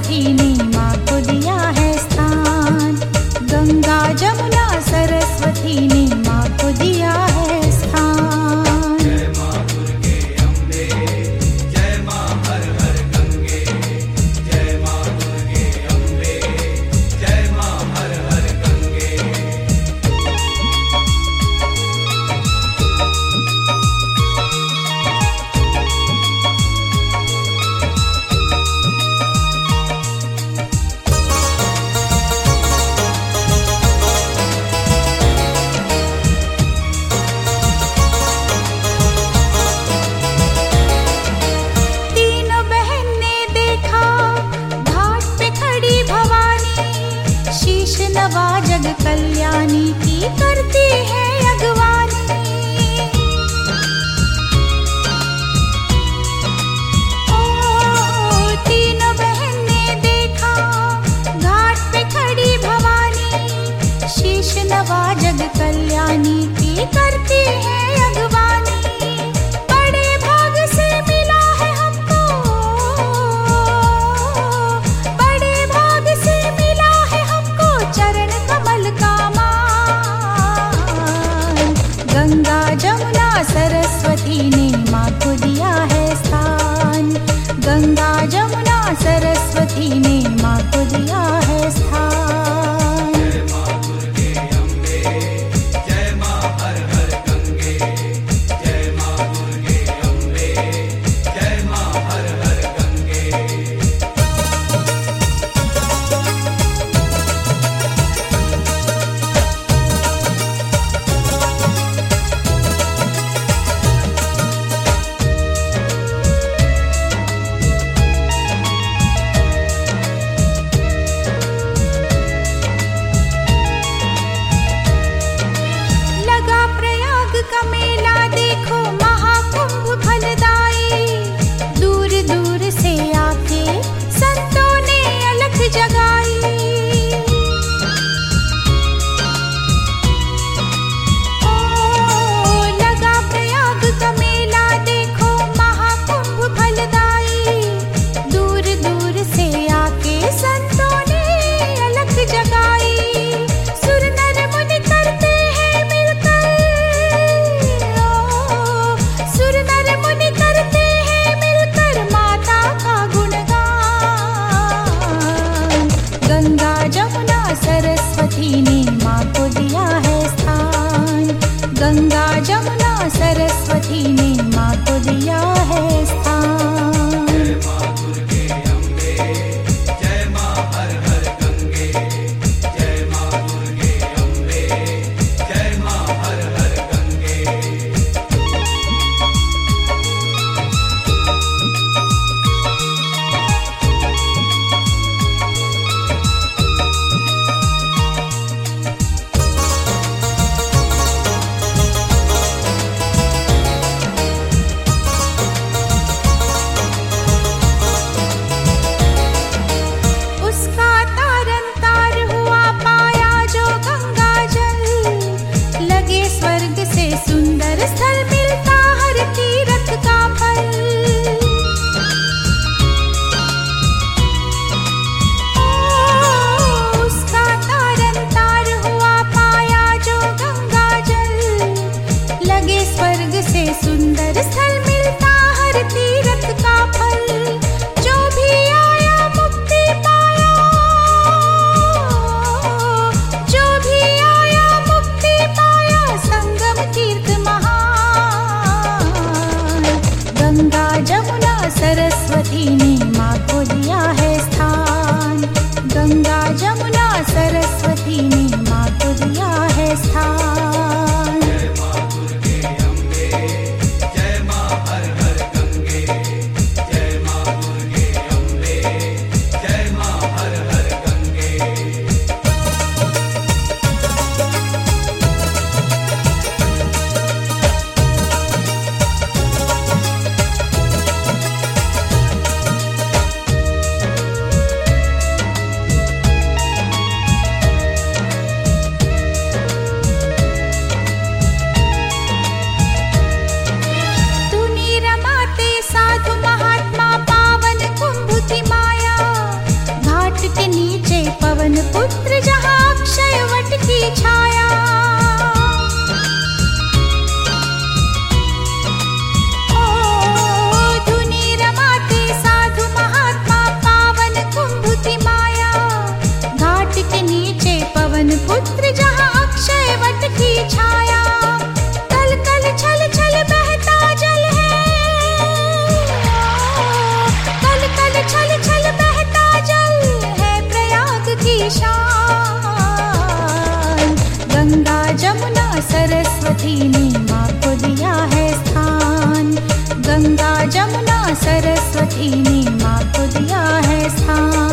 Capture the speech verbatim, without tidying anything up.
सरस्वती ने माँ को दिया है स्थान। गंगा जमुना सरस्वती ने माँ को दिया है स्थान। जय माँ दुर्गे अम्बे, जय माँ हर हर गंगे। जय माँ दुर्गे अम्बे, जय माँ हर हर गंगे। तीनों बहन ने देखा घाट पे खड़ी भवानी, शीश नवा जग कल्याणी की करती है अगवानी। ओ तीनों बहन ने देखा घाट पे खड़ी भवानी, शीश नवा जग कल्याणी की करती है अगवानी। बड़े भाग से मिला है हमको, बड़े भाग से मिला है हमको चरण कमल का मान। गंगा जमुना सरस्वती ने माँ को दिया है स्थान। गंगा जमुना सरस्वती ने माँ को दिया है स्थान। जय माँ दुर्गे अम्बे, जय माँ हर हर गंगे। जय माँ दुर्गे अम्बे, जय माँ हर हर गंगे। लगा प्रयाग का मेला देखो महाकुंभ फलदाई, दूर दूर से आके संतों ने अलख जगाई। ओ लगा प्रयाग का मेला देखो महाकुंभ फलदाई, दूर दूर से आके संतों ने अलख जगाई। सुर नर मुनि करते हैं मिलकर, ओ सुर नर मुनि करते हैं मिलकर माता का गुणगान। गंगा जमुना सरस्वती ने माँ को दिया है स्थान। गंगा जमुना सरस्वती ने माँ को दिया है स्थान। जय माँ दुर्गे अम्बे, जय माँ हर हर गंगे। जय माँ दुर्गे अम्बे, जय माँ हर हर गंगे। उसका तारन तार हुआ पाया जो गंगा जल, लगे स्वर्ग से सुंदर स्थल मिलता हर तीरथ का फल। ओ उसका तारन तार हुआ पाया जो गंगा जल, लगे स्वर्ग से सुंदर स्थल मिलता हर तीरथ का फल। जो भी आया मुक्ति पाया, जो भी आया मुक्ति पाया संगम तीर्थ महान। गंगा जमुना सरस्वती ने माँ को दिया है स्थान। गंगा जमुना सरस्वती ने माँ को दिया है स्थान। जय माँ दुर्गे अम्बे, जय माँ हर हर गंगे। जय माँ दुर्गे अम्बे, जय माँ हर हर गंगे। गंगा जमुना सरस्वती ने माँ को दिया है स्थान।